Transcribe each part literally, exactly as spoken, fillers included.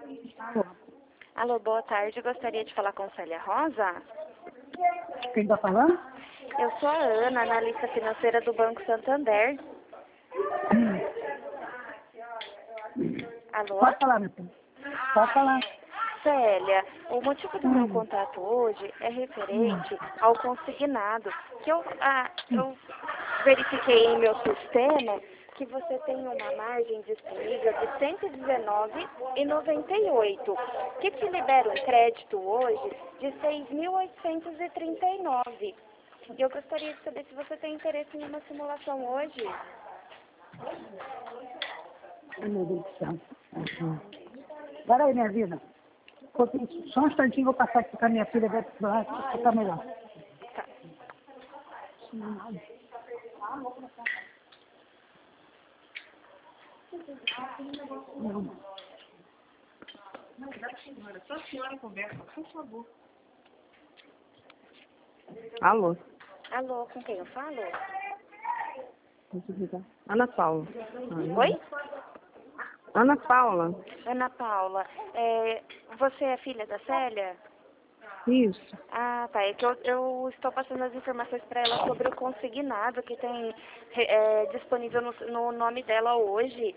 Alô, Alô, boa tarde. Gostaria de falar com Célia Rosa. quem está falando? Eu sou a Ana, analista financeira do Banco Santander. Alô? Pode falar, meu filho. Pode falar. Célia, o motivo do meu Hum. contato hoje é referente ao consignado, que eu, ah, eu verifiquei em meu sistema que você tem uma margem disponível de cento e dezenove reais e noventa e oito centavos, que te libera um crédito hoje de seis mil oitocentos e trinta e nove reais. E eu gostaria de saber se você tem interesse em uma simulação hoje. Ai, meu Deus do céu. Espera aí, minha vida. Só um instantinho, vou passar aqui com a minha filha, vai ficar melhor. Tá. Não. Só a senhora conversa, por favor. Alô, Alô, com quem eu falo? deixa eu ligar. Ana Paula. Oi? Ana Paula. Ana Paula, é, você é filha da Célia? Isso. Ah, tá. É que eu, eu estou passando as informações para ela sobre o consignado que tem é, disponível no, no nome dela hoje.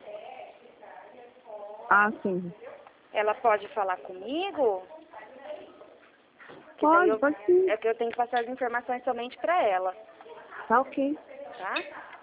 Ah, sim. Ela pode falar comigo? Que daí Pode, eu, pode sim. é que eu tenho que passar as informações somente para ela, Tá ok. tá?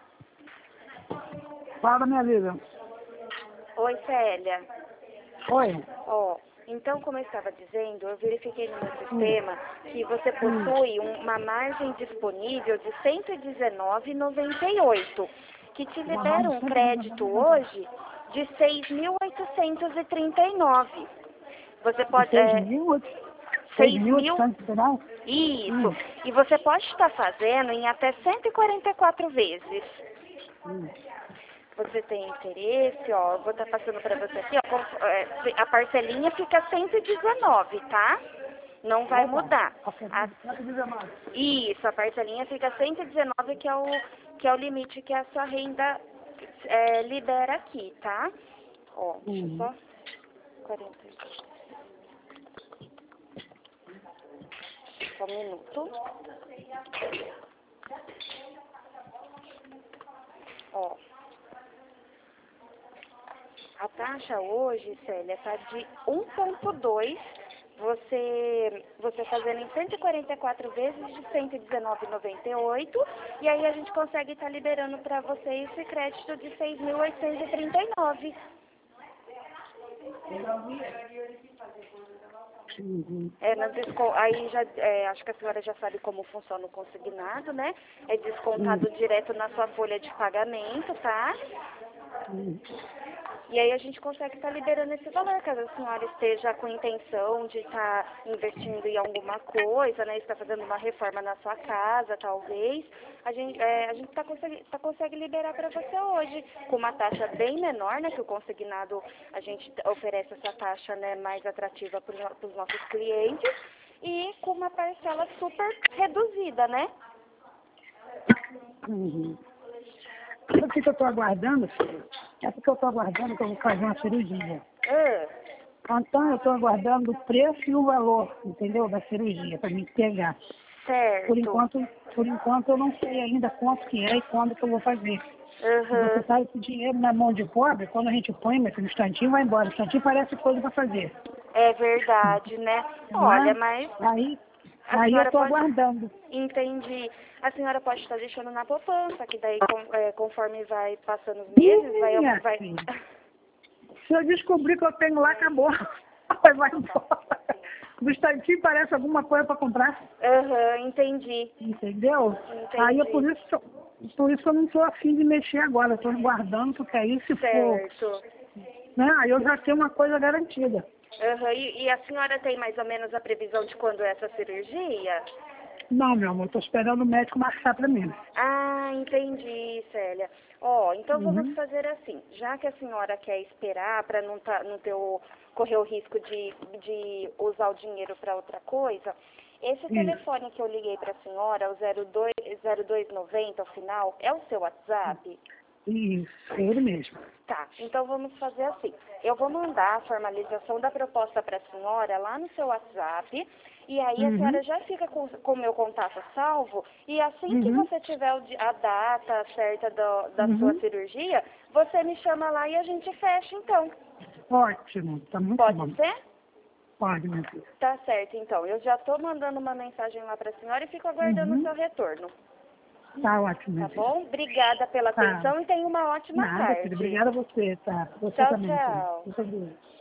Fala, minha vida. Oi, Célia. Oi. Ó, então, como eu estava dizendo, eu verifiquei no meu sistema que você possui um- uma margem disponível de cento e dezenove reais e noventa e oito centavos, que te libera um crédito hoje de seis mil oitocentos e trinta e nove reais. Você pode... Seis É, mil, oito- seis seis mil mil... oitocentos e reais? Isso. Hum. E você pode estar fazendo em até cento e quarenta e quatro vezes. Hum. Você tem interesse, ó, eu vou estar passando para você aqui, ó, com- é, a parcelinha fica cento e dezenove, tá? Não vai mudar. A- isso, a parcelinha fica cento e dezenove, que é o, que é o limite que a sua renda é, libera aqui, tá? Ó, deixa eu Hum. só... quarenta e dois. Só um minuto. Ó. A taxa hoje, Célia, está de um ponto dois, você, você fazendo em cento e quarenta e quatro vezes de cento e dezenove reais e noventa e oito centavos, e aí a gente consegue estar liberando para você esse crédito de seis mil oitocentos e trinta e nove. Uhum. É, na desco- aí já, é, acho que a senhora já sabe como funciona o consignado, né? É descontado direto na sua folha de pagamento, tá? Hum. E aí a gente consegue estar liberando esse valor, caso a senhora esteja com intenção de estar investindo em alguma coisa, né? Está fazendo uma reforma na sua casa, talvez. A gente é, a gente tá consegue, tá consegue liberar para você hoje, com uma taxa bem menor, né? Que o consignado, a gente oferece essa taxa, né, mais atrativa para os nossos clientes e com uma parcela super reduzida, né? Uhum. Sabe o que que eu estou aguardando, filho? É porque eu estou aguardando que eu vou fazer uma cirurgia. Ah, Então, eu estou aguardando o preço e o valor, entendeu? Da cirurgia, para me pegar. certo. Por enquanto, por enquanto, eu não sei ainda quanto que é e quando que eu vou fazer. Uhum. Você sabe que o dinheiro na mão de pobre, quando a gente põe, mas no instantinho vai embora. No instantinho parece coisa para fazer. É verdade, né? Não Olha, é? mas Aí, a aí eu senhora estou pode... aguardando. Entendi. A senhora pode estar deixando na poupança, que daí com- é, conforme vai passando os meses, vai... Ih, minha vai... filha, se eu descobrir que eu tenho lá, acabou. Vai embora. No instantinho parece alguma coisa para comprar. Aham, entendi. Entendeu? Entendi. Aí é por isso, que eu- por isso que eu não estou afim de mexer agora. Estou guardando, porque aí se for, Certo. né? Aí eu já tenho uma coisa garantida. Aham, e, e a senhora tem mais ou menos a previsão de quando é essa cirurgia? Não, meu amor, estou esperando o médico marcar para mim. Ah, entendi, Célia. Ó, então vamos Uhum. fazer assim. Já que a senhora quer esperar para não, tá, não ter o, correr o risco de, de usar o dinheiro para outra coisa, esse Isso. telefone que eu liguei para a senhora, o zero dois, zero dois noventa, ao final, é o seu WhatsApp? Isso, ele mesmo. Tá, então vamos fazer assim. Eu vou mandar a formalização da proposta para a senhora lá no seu WhatsApp, e aí a Uhum. senhora já fica com o meu contato salvo, e assim que Uhum. você tiver o di- a data certa do- da Uhum. sua cirurgia, você me chama lá e a gente fecha, então. Ótimo, tá muito Pode bom. ser? Pode, meu filho. Tá certo, então. Eu já estou mandando uma mensagem lá para a senhora e fico aguardando o Uhum. seu retorno. Tá ótimo, Tá meu filho. bom? Obrigada pela Tá. atenção e tenha uma ótima Nada, tarde. filho. Obrigada a você, tá? Você Tchau, também, filho. tchau. Muito obrigada.